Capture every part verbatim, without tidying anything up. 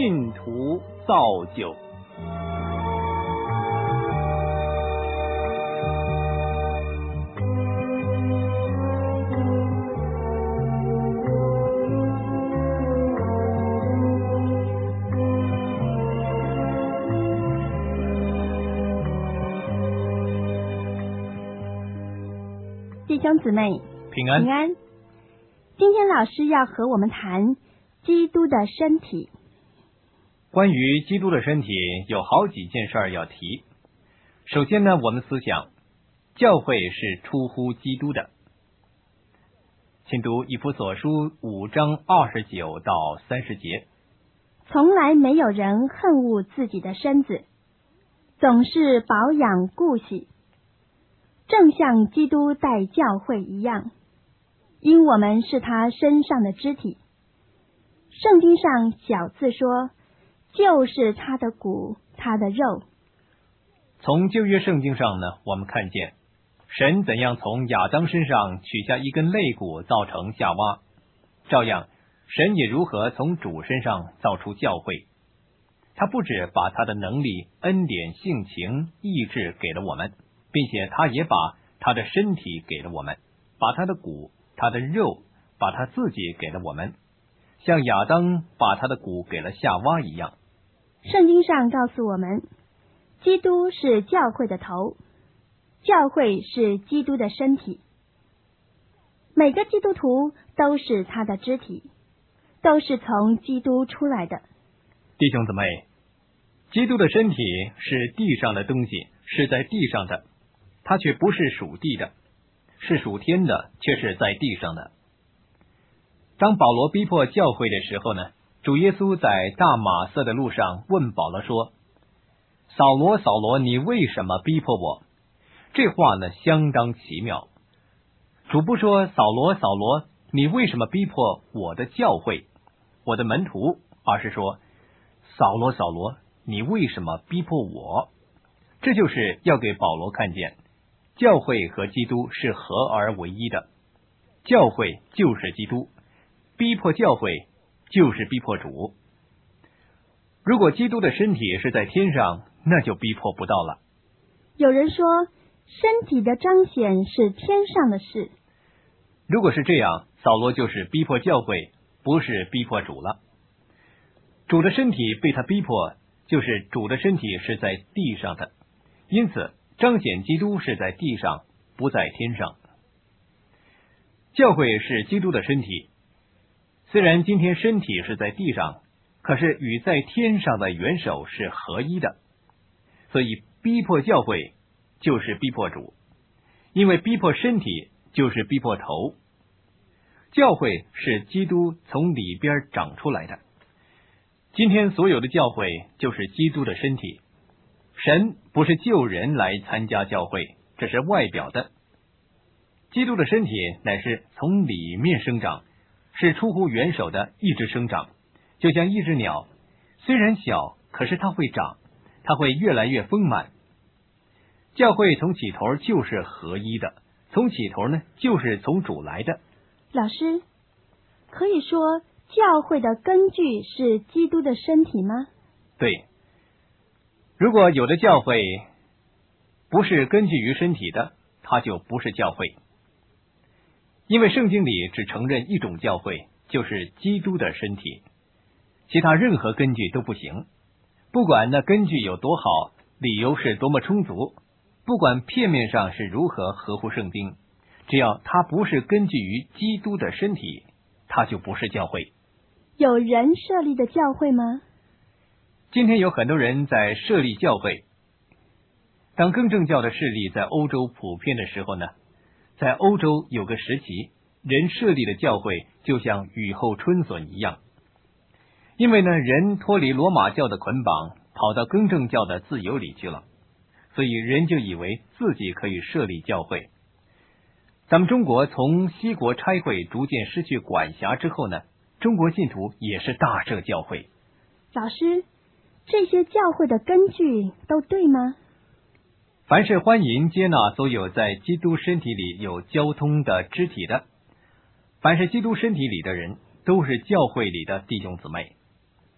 信徒造就。 弟兄姊妹平安平安。今天老师要和我们谈基督的身体。 关于基督的身体有好几件事儿要提。首先呢，我们思想教会是出乎基督的。请读以弗所书五章二十九到三十节。 从来没有人恨恶自己的身子，总是保养顾惜，正像基督待教会一样，因我们是他身上的肢体。圣经上小字说，就是他的骨，他的肉。 从旧约圣经上呢，我们看见神怎样从亚当身上取下一根肋骨造成夏娃，照样神也如何从主身上造出教会。他不只把他的能力、恩典、性情、意志给了我们，并且他也把他的身体给了我们，把他的骨、他的肉，把他自己给了我们，像亚当把他的骨给了夏娃一样。 圣经上告诉我们，基督是教会的头，教会是基督的身体。每个基督徒都是他的肢体，都是从基督出来的。 弟兄姊妹，基督的身体是地上的东西，是在地上的，它却不是属地的，是属天的，却是在地上的。当保罗逼迫教会的时候呢，主耶稣在大马色的路上问保罗说，扫罗扫罗，你为什么逼迫我？这话呢相当奇妙。主不说，扫罗扫罗，你为什么逼迫我的教会，我的门徒，而是说，扫罗扫罗，你为什么逼迫我？这就是要给保罗看见，教会和基督是合而为一的。教会就是基督，逼迫教会就是逼迫主。如果基督的身体是在天上，那就逼迫不到了。 有人说，身体的彰显是天上的事。 如果是这样，扫罗就是逼迫教会，不是逼迫主了。主的身体被他逼迫，就是主的身体是在地上的，因此彰显基督是在地上，不在天上。教会是基督的身体，虽然今天身体是在地上，可是与在天上的元首是合一的。所以逼迫教会就是逼迫主，因为逼迫身体就是逼迫头。教会是基督从里边长出来的，今天所有的教会就是基督的身体。神不是救人来参加教会，这是外表的。基督的身体乃是从里面生长，是出乎元首的一直生长，就像一只鸟，虽然小，可是它会长，它会越来越丰满。教会从起头就是合一的，从起头呢就是从主来的。 老师，可以说教会的根据是基督的身体吗？ 对，如果有的教会不是根据于身体的，它就不是教会。因为圣经里只承认一种教会，就是基督的身体，其他任何根据都不行。不管那根据有多好，理由是多么充足，不管片面上是如何合乎圣经，只要它不是根据于基督的身体，它就不是教会。 有人设立的教会吗？ 今天有很多人在设立教会。当更正教的势力在欧洲普遍的时候呢，在欧洲有个时期，人设立的教会就像雨后春笋一样。因为呢，人脱离罗马教的捆绑，跑到更正教的自由里去了，所以人就以为自己可以设立教会。咱们中国从西国差会逐渐失去管辖之后呢，中国信徒也是大设教会。 老师，这些教会的根据都对吗？ 凡是欢迎接纳所有在基督身体里有交通的肢体的，凡是基督身体里的人，都是教会里的弟兄姊妹。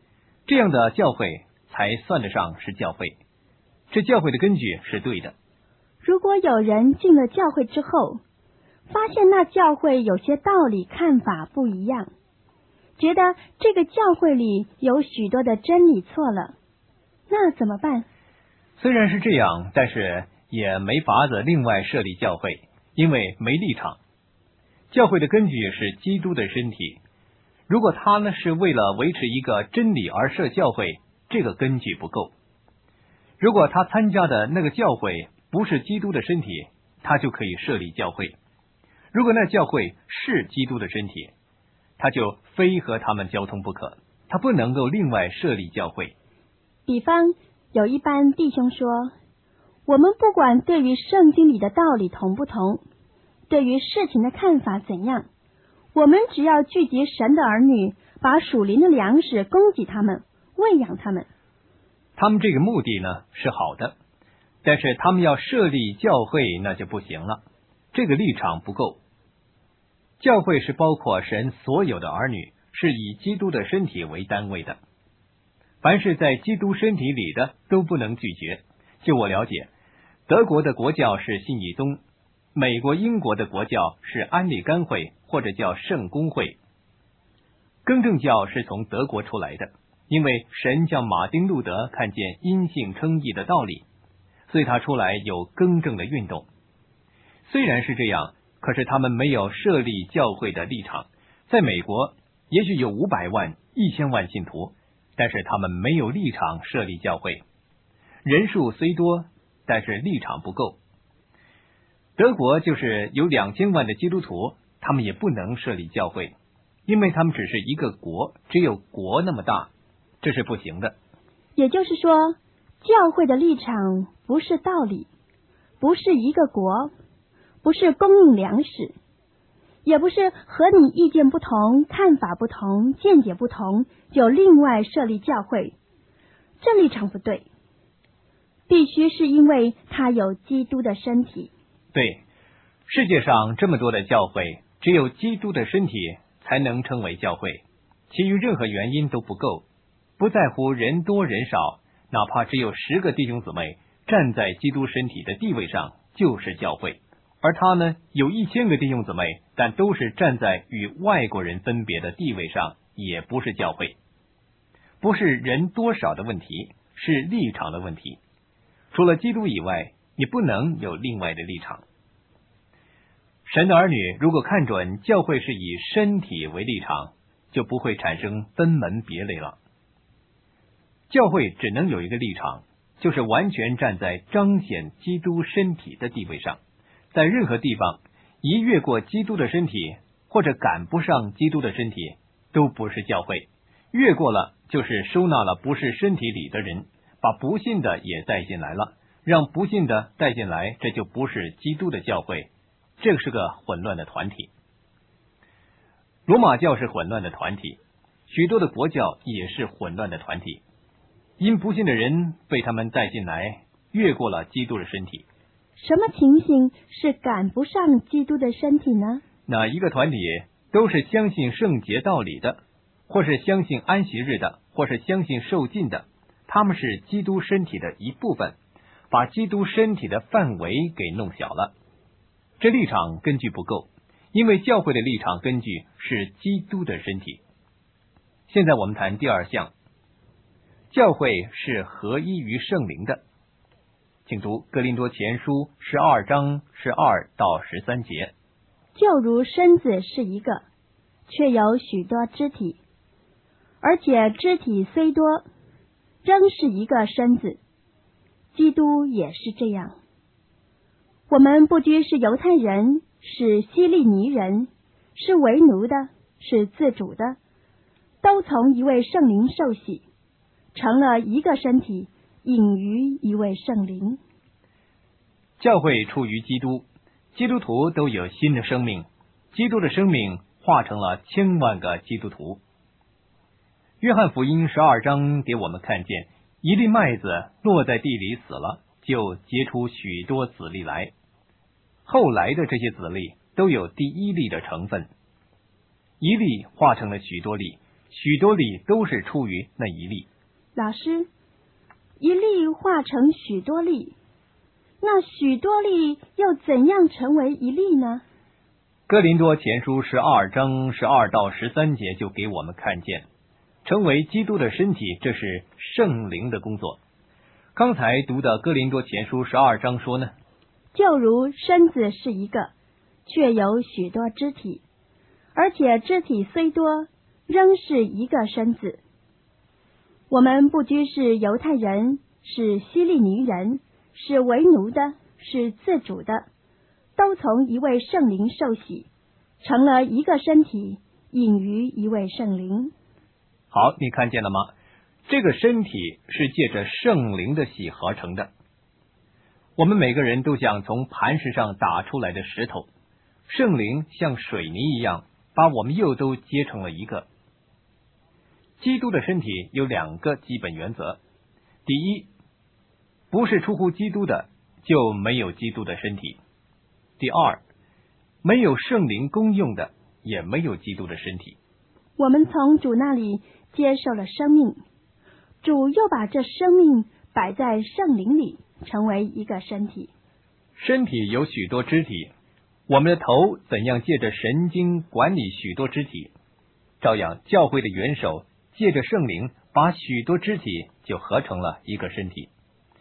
这样的教会才算得上是教会，这教会的根据是对的。 如果有人进了教会之后，发现那教会有些道理看法不一样，觉得这个教会里有许多的真理错了，那怎么办？ 虽然是这样，但是也没法子另外设立教会，因为没立场。教会的根据是基督的身体，如果他呢是为了维持一个真理而设教会，这个根据不够。如果他参加的那个教会不是基督的身体，他就可以设立教会。如果那教会是基督的身体，他就非和他们交通不可，他不能够另外设立教会。 比方有一班弟兄说，我们不管对于圣经里的道理同不同，对于事情的看法怎样，我们只要聚集神的儿女，把属灵的粮食供给他们，喂养他们。 他们这个目的呢是好的，但是他们要设立教会那就不行了，这个立场不够。教会是包括神所有的儿女，是以基督的身体为单位的，凡是在基督身体里的都不能拒绝。就我了解，德国的国教是信义宗，美国英国的国教是安利甘会或者叫圣公会。更正教是从德国出来的，因为神叫马丁路德看见因信称义的道理，所以他出来有更正的运动。虽然是这样，可是他们没有设立教会的立场。在美国也许有五百万一千万信徒，但是他们没有立场设立教会，人数虽多，但是立场不够。德国就是有两千万的基督徒，他们也不能设立教会，因为他们只是一个国，只有国那么大，这是不行的。 也就是说，教会的立场不是道理，不是一个国，不是供应粮食，也不是和你意见不同、看法不同、见解不同就另外设立教会，这立场不对。必须是因为他有基督的身体。 对，世界上这么多的教会，只有基督的身体才能称为教会，其余任何原因都不够。不在乎人多人少，哪怕只有十个弟兄姊妹站在基督身体的地位上，就是教会。而他呢，有一千个弟兄姊妹，但都是站在与外国人分别的地位上，也不是教会。不是人多少的问题，是立场的问题。除了基督以外，你不能有另外的立场。神的儿女如果看准教会是以身体为立场，就不会产生分门别类了。教会只能有一个立场，就是完全站在彰显基督身体的地位上，在任何地方一越过基督的身体，或者赶不上基督的身体，都不是教会。越过了就是收纳了不是身体里的人，把不信的也带进来了，让不信的带进来，这就不是基督的教会，这是个混乱的团体。罗马教是混乱的团体，许多的国教也是混乱的团体，因不信的人被他们带进来，越过了基督的身体。 什么情形是赶不上基督的身体呢？ 哪一个团体都是相信圣洁道理的，或是相信安息日的，或是相信受浸的，他们是基督身体的一部分，把基督身体的范围给弄小了。这立场根据不够，因为教会的立场根据是基督的身体。现在我们谈第二项，教会是合一于圣灵的。请读哥林多前书十二章十二到十三节。 就如身子是一个，却有许多肢体，而且肢体虽多，仍是一个身子。基督也是这样。我们不拘是犹太人，是希利尼人，是为奴的，是自主的，都从一位圣灵受洗，成了一个身体，隐于一位圣灵。 教会出于基督，基督徒都有新的生命，基督的生命化成了千万个基督徒。约翰福音十二章给我们看见，一粒麦子落在地里死了，就结出许多子粒来。后来的这些子粒都有第一粒的成分，一粒化成了许多粒，许多粒都是出于那一粒。 老师，一粒化成许多粒，那许多粒又怎样成为一粒呢？ 哥林多前书十二章十二到十三节就给我们看见，成为基督的身体，这是圣灵的工作。刚才读的哥林多前书十二章说呢， 就如身子是一个，却有许多肢体，而且肢体虽多，仍是一个身子。我们不拘是犹太人，是希利尼人，是为奴的，是自主的，都从一位圣灵受洗，成了一个身体，隐于一位圣灵。 好，你看见了吗？这个身体是借着圣灵的洗合成的。我们每个人都像从磐石上打出来的石头，圣灵像水泥一样，把我们又都结成了一个。基督的身体有两个基本原则：第一，不是出乎基督的，就没有基督的身体；第二，没有圣灵功用的，也没有基督的身体。 我们从主那里接受了生命，主又把这生命摆在圣灵里，成为一个身体。 身体有许多肢体，我们的头怎样借着神经管理许多肢体，照样教会的元首借着圣灵把许多肢体就合成了一个身体。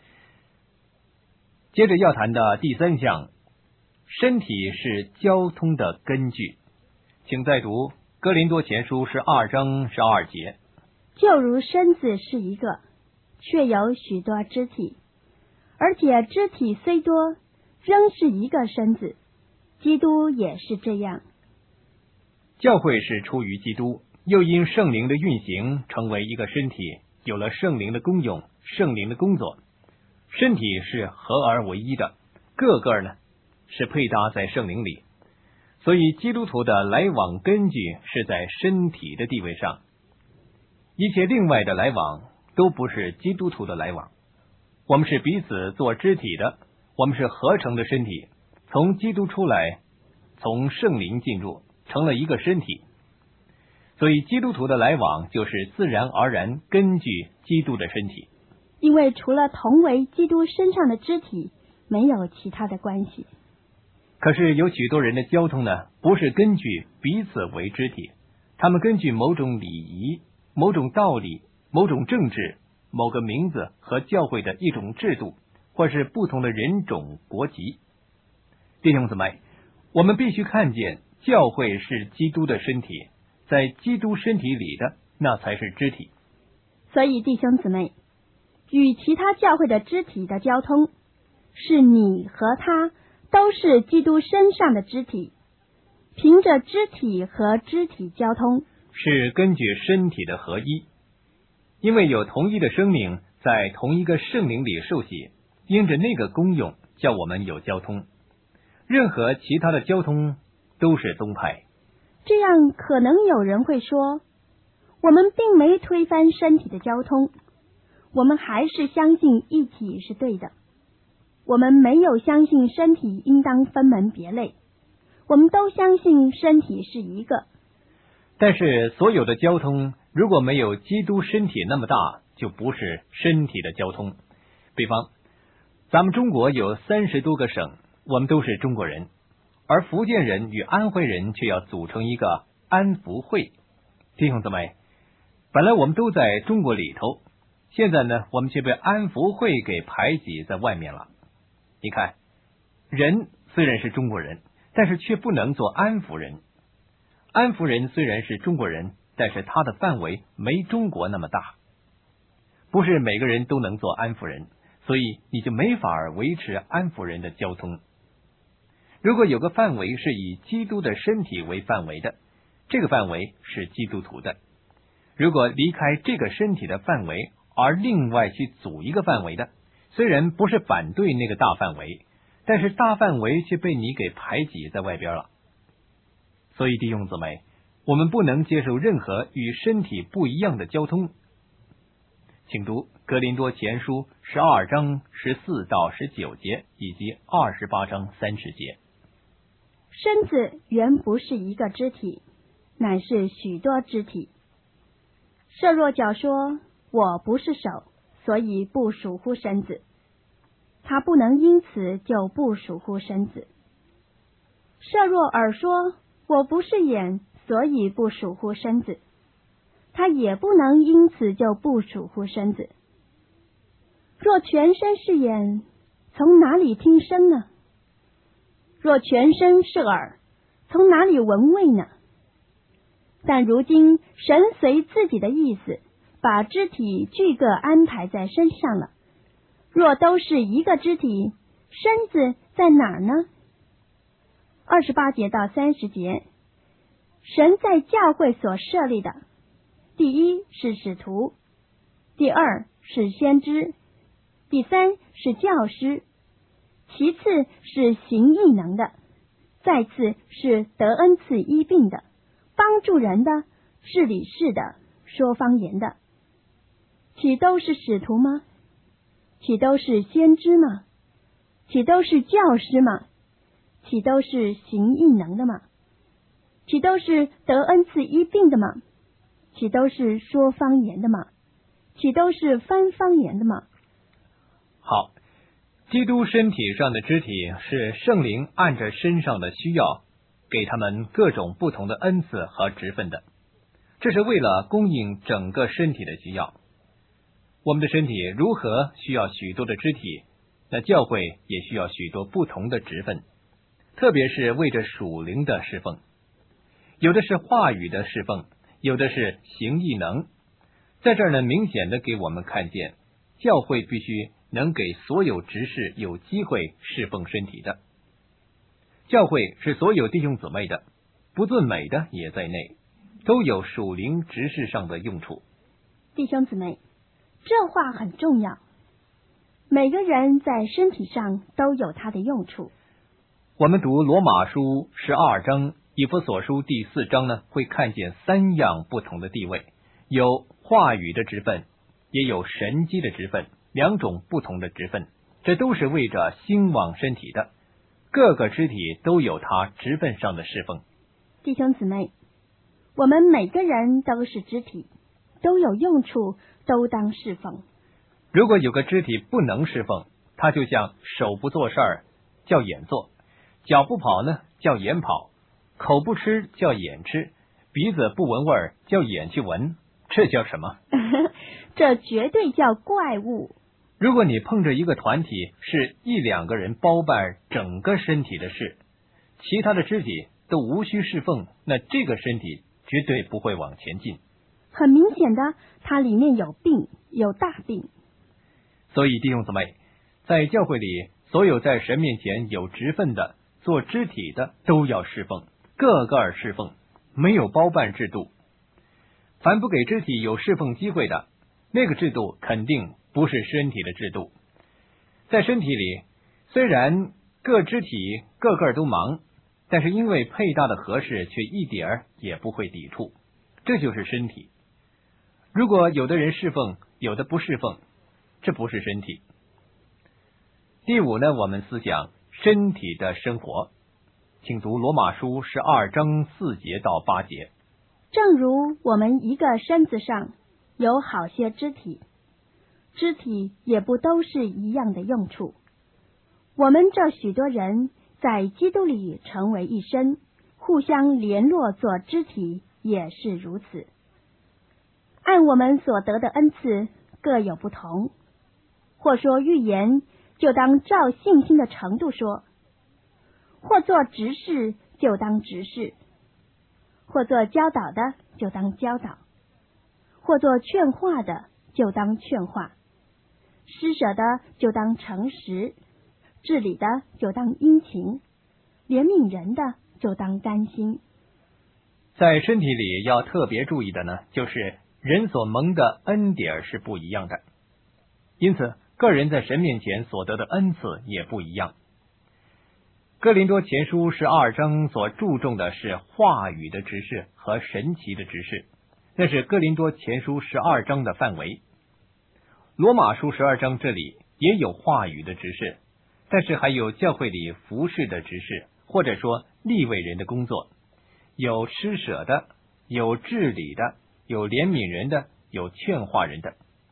接着要谈的第三项，身体是交通的根据，请再读哥林多前书十二章十二节。 就如身子是一个，却有许多肢体，而且肢体虽多，仍是一个身子。基督也是这样。 教会是出于基督，又因圣灵的运行成为一个身体，有了圣灵的功用，圣灵的工作。身体是合而为一的，个个呢是配搭在圣灵里，所以基督徒的来往根据是在身体的地位上，一切另外的来往都不是基督徒的来往。我们是彼此做肢体的，我们是合成的身体，从基督出来，从圣灵进入，成了一个身体。所以基督徒的来往就是自然而然根据基督的身体， 因为除了同为基督身上的肢体，没有其他的关系。 可是有许多人的交通呢，不是根据彼此为肢体，他们根据某种礼仪、某种道理、某种政治、某个名字和教会的一种制度，或是不同的人种国籍。弟兄姊妹，我们必须看见教会是基督的身体，在基督身体里的那才是肢体。 所以弟兄姊妹，与其他教会的肢体的交通，是你和他都是基督身上的肢体，凭着肢体和肢体交通， 是根据身体的合一，因为有同一的生命在同一个圣灵里受洗，因着那个功用叫我们有交通。任何其他的交通都是宗派。 这样可能有人会说，我们并没推翻身体的交通，我们还是相信一体是对的。我们没有相信身体应当分门别类，我们都相信身体是一个。 但是所有的交通如果没有基督身体那么大，就不是身体的交通。比方，咱们中国有三十多个省，我们都是中国人，而福建人与安徽人却要组成一个安福会。弟兄姊妹，本来我们都在中国里头，现在呢，我们却被安福会给排挤在外面了。你看，人虽然是中国人，但是却不能做安福人。安福人虽然是中国人，但是他的范围没中国那么大，不是每个人都能做安福人，所以你就没法维持安福人的交通。如果有个范围是以基督的身体为范围的，这个范围是基督徒的。如果离开这个身体的范围，而另外去组一个范围的，虽然不是反对那个大范围，但是大范围却被你给排挤在外边了。所以弟兄姊妹，我们不能接受任何与身体不一样的交通。请读哥林多前书十二章十四到十九节以及二十八章三十节。 身子原不是一个肢体，乃是许多肢体。设若脚说我不是手，所以不属乎身子。他不能因此就不属乎身子。设若耳说，我不是眼，所以不属乎身子，他也不能因此就不属乎身子。若全身是眼，从哪里听声呢？若全身是耳，从哪里闻味呢？但如今神随自己的意思，把肢体俱各安排在身上了。若都是一个肢体，身子在哪儿呢？二十八节到三十节，神在教会所设立的，第一是使徒，第二是先知，第三是教师，其次是行异能的，再次是得恩赐医病的，帮助人的，治理事的，说方言的。岂都是使徒吗？岂都是先知吗？岂都是教师吗？岂都是行异能的吗？岂都是得恩赐医病的吗？岂都是说方言的吗？岂都是翻方言的吗？ 好，基督身体上的肢体是圣灵按着身上的需要给他们各种不同的恩赐和职分的，这是为了供应整个身体的需要。我们的身体如何需要许多的肢体，那教会也需要许多不同的职分，特别是为着属灵的侍奉，有的是话语的侍奉，有的是行异能。在这儿呢，明显的给我们看见，教会必须能给所有执事有机会侍奉身体的。教会是所有弟兄姊妹的，不论美的也在内，都有属灵执事上的用处。 弟兄姊妹，这话很重要，每个人在身体上都有他的用处。 我们读罗马书十二章、以弗所书第四章呢，会看见三样不同的地位，有话语的职分，也有神机的职分，两种不同的职分，这都是为着兴旺身体的，各个肢体都有它职分上的侍奉。 弟兄姊妹，我们每个人都是肢体，都有用处，都当侍奉。 如果有个肢体不能侍奉，它就像手不做事儿叫眼做，脚不跑呢叫眼跑，口不吃叫眼吃，鼻子不闻味儿叫眼去闻，这叫什么？ 这绝对叫怪物。 如果你碰着一个团体是一两个人包办整个身体的事，其他的肢体都无需侍奉，那这个身体绝对不会往前进。 很明显的，它里面有病，有大病。 所以弟兄姊妹，在教会里，所有在神面前有职分的、做肢体的都要侍奉，个个侍奉，没有包办制度。凡不给肢体有侍奉机会的，那个制度肯定不是身体的制度。在身体里，虽然各肢体个个都忙，但是因为配搭的合适，却一点儿也不会抵触，这就是身体。如果有的人侍奉，有的不侍奉，这不是身体。第五呢，我们思想身体的生活，请读罗马书十二章四节到八节。 正如我们一个身子上有好些肢体，肢体也不都是一样的用处。我们这许多人在基督里成为一身，互相联络做肢体，也是如此。按我们所得的恩赐各有不同，或说预言，就当照信心的程度说；或做执事，就当执事；或做教导的，就当教导；或做劝化的，就当劝化；施舍的，就当诚实；治理的，就当殷勤；怜悯人的，就当甘心。 在身体里要特别注意的呢，就是人所蒙的恩典是不一样的，因此个人在神面前所得的恩赐也不一样。哥林多前书十二章所注重的是话语的执事和神奇的执事，那是哥林多前书十二章的范围。罗马书十二章这里也有话语的执事，但是还有教会里服侍的执事，或者说利未人的工作，有施舍的，有治理的，有怜悯人的，有劝化人的，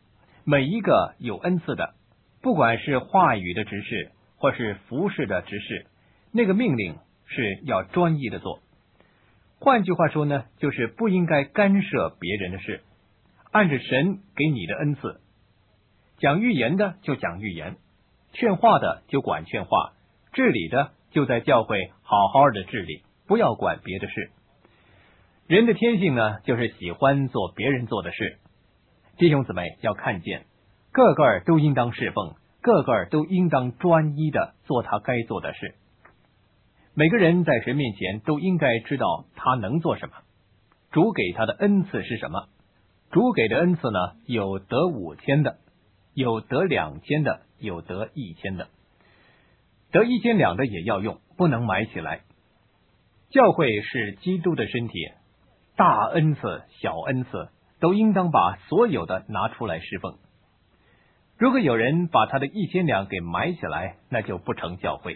每一个有恩赐的，不管是话语的执事或是服侍的执事，那个命令是要专一的做。换句话说呢，就是不应该干涉别人的事，按着神给你的恩赐，讲预言的就讲预言，劝化的就管劝化，治理的就在教会好好的治理，不要管别的事。人的天性呢，就是喜欢做别人做的事。弟兄姊妹要看见，个个都应当侍奉，个个都应当专一的做他该做的事。每个人在神面前都应该知道他能做什么，主给他的恩赐是什么。主给的恩赐呢，有得五千的，有得两千的，有得一千的。得一千两的也要用，不能买起来。教会是基督的身体，大恩赐、小恩赐都应当把所有的拿出来侍奉。如果有人把他的一千两给买起来，那就不成教会。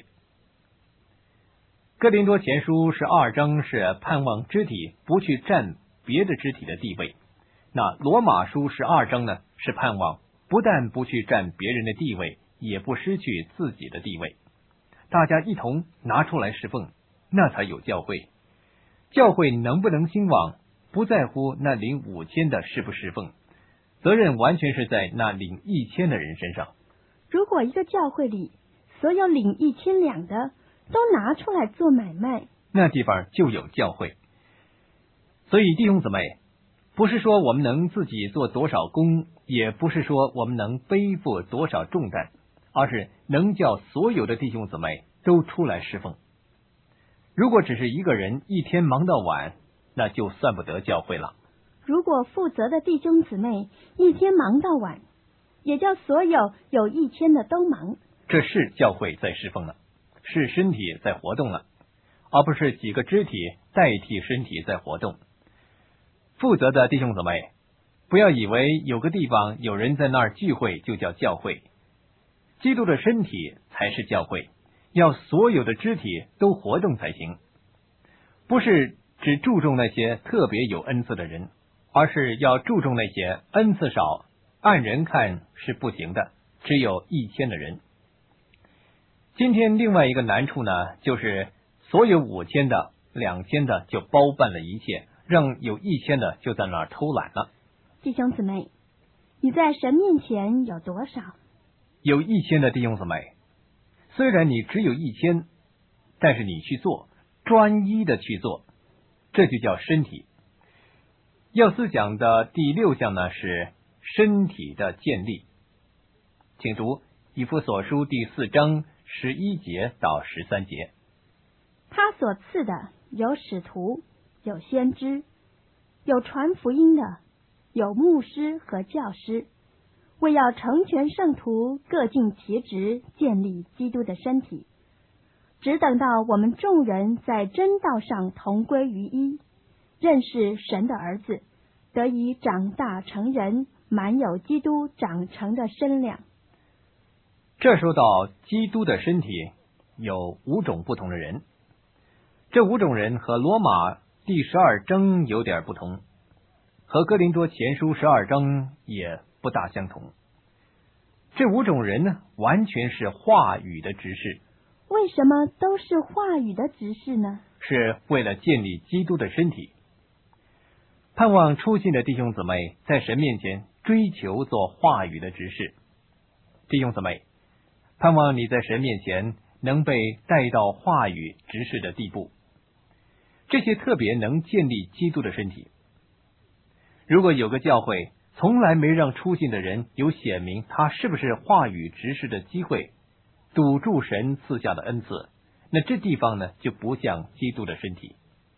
哥林多前书十二章是盼望肢体不去占别的肢体的地位，那罗马书十二章呢，是盼望不但不去占别人的地位，也不失去自己的地位。大家一同拿出来侍奉，那才有教会。教会能不能兴旺，不在乎那领五千的是不侍奉，责任完全是在那领一千的人身上。 如果一个教会里所有领一千两的都拿出来做买卖， 那地方就有教会。所以弟兄姊妹，不是说我们能自己做多少工，也不是说我们能背负多少重担，而是能叫所有的弟兄姊妹都出来侍奉。如果只是一个人一天忙到晚，那就算不得教会了。 如果负责的弟兄姊妹一天忙到晚，也叫所有有一千的都忙， 这是教会在侍奉了，是身体在活动了，而不是几个肢体代替身体在活动。负责的弟兄姊妹，不要以为有个地方有人在那儿聚会就叫教会。基督的身体才是教会，要所有的肢体都活动才行。不是只注重那些特别有恩赐的人，而是要注重那些恩赐少，按人看是不行的，只有一千的人。今天另外一个难处呢，就是所有五千的、两千的就包办了一切，让有一千的就在那儿偷懒了。 弟兄姊妹，你在神面前有多少？ 有一千的弟兄姊妹，虽然你只有一千，但是你去做，专一的去做，这就叫身体。要思讲的第六项呢，是身体的建立。请读以弗所书第四章十一节到十三节。 他所赐的有使徒，有先知，有传福音的，有牧师和教师，为要成全圣徒，各尽其职，建立基督的身体，只等到我们众人在真道上同归于一，认识神的儿子，得以长大成人，满有基督长成的身量。 这说到基督的身体有五种不同的人，这五种人和罗马第十二章有点不同，和哥林多前书十二章也不大相同。这五种人呢，完全是话语的执事。 为什么都是话语的执事呢？ 是为了建立基督的身体。盼望初信的弟兄姊妹在神面前追求做话语的执事。弟兄姊妹，盼望你在神面前能被带到话语执事的地步，这些特别能建立基督的身体。如果有个教会从来没让初信的人有显明他是不是话语执事的机会，堵住神赐下的恩赐，那这地方呢，就不像基督的身体。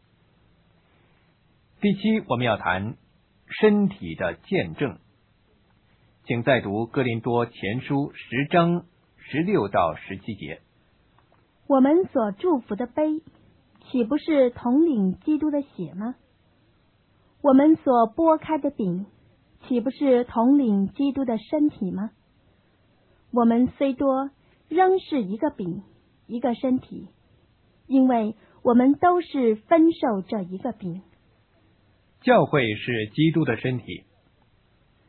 第七，我们要谈身体的见证。请再读哥林多前书十章十六到十七节。 我们所祝福的杯，岂不是统领基督的血吗？我们所拨开的饼，岂不是统领基督的身体吗？我们虽多，仍是一个饼，一个身体，因为我们都是分受这一个饼。 教会是基督的身体，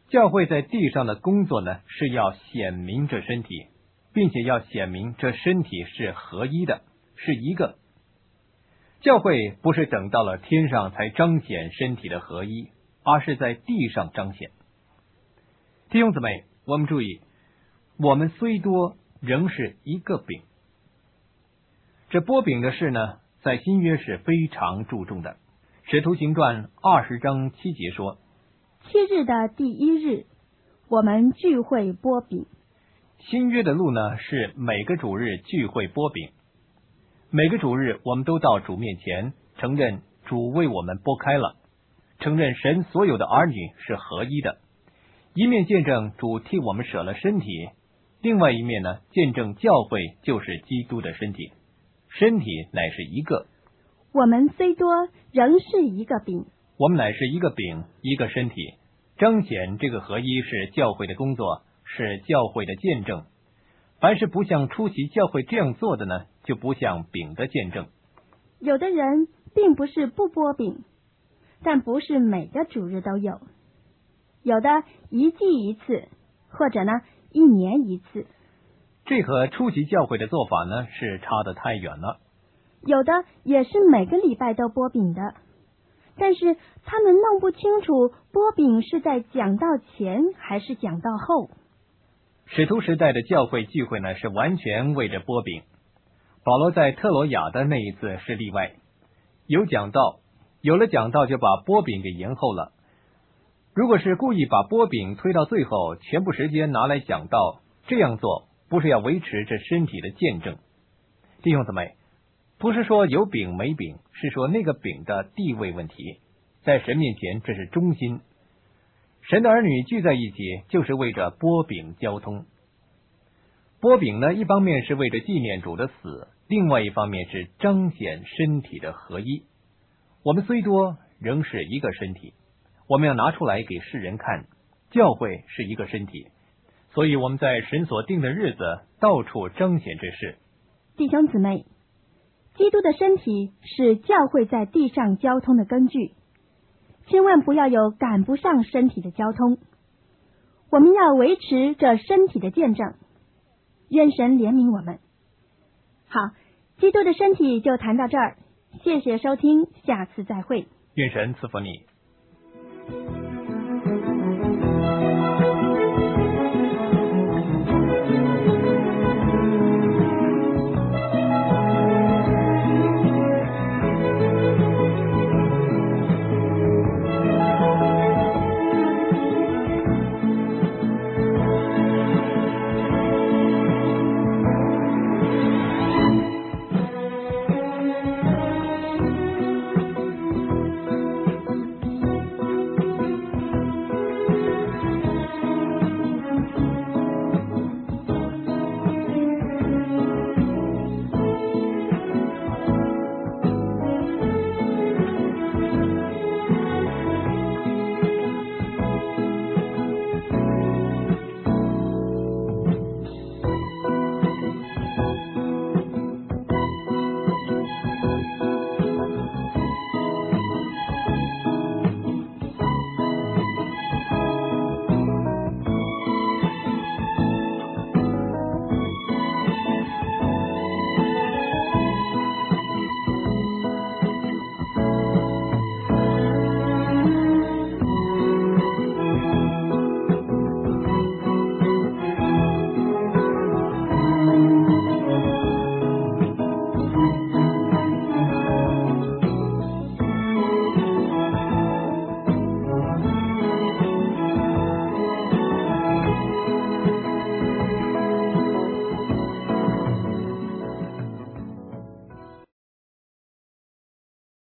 教会在地上的工作呢，是要显明这身体，并且要显明这身体是合一的，是一个。教会不是等到了天上才彰显身体的合一，而是在地上彰显。弟兄姊妹，我们注意，我们虽多，仍是一个饼。这拨饼的事呢，在新约是非常注重的。使徒行传二十章七节说， 七日的第一日，我们聚会拨饼。 新约的路呢，是每个主日聚会拨饼。每个主日我们都到主面前，承认主为我们拨开了，承认神所有的儿女是合一的，一面见证主替我们舍了身体，另外一面呢，见证教会就是基督的身体，身体乃是一个。 我们虽多，仍是一个饼。 我们乃是一个饼，一个身体，彰显这个合一是教会的工作，是教会的见证。凡是不像出席教会这样做的呢，就不像饼的见证。 有的人并不是不拨饼，但不是每个主日都有，有的一季一次，或者呢一年一次。 这和出席教会的做法呢是差得太远了。 有的也是每个礼拜都拨饼的，但是他们弄不清楚拨饼是在讲道前还是讲道后。 使徒时代的教会聚会呢，是完全为着拨饼。保罗在特罗亚的那一次是例外，有讲道，有了讲道就把拨饼给延后了。如果是故意把拨饼推到最后，全部时间拿来讲道，这样做不是要维持这身体的见证。弟兄姊妹，不是说有饼没饼，是说那个饼的地位问题，在神面前这是中心。神的儿女聚在一起，就是为着拨饼交通。拨饼呢，一方面是为着纪念主的死，另外一方面是彰显身体的合一。我们虽多，仍是一个身体，我们要拿出来给世人看，教会是一个身体，所以我们在神所定的日子到处彰显这事。 弟兄姊妹，基督的身体是教会在地上交通的根据，千万不要有赶不上身体的交通，我们要维持这身体的见证。愿神怜悯我们。好，基督的身体就谈到这儿，谢谢收听，下次再会。 愿神赐福你。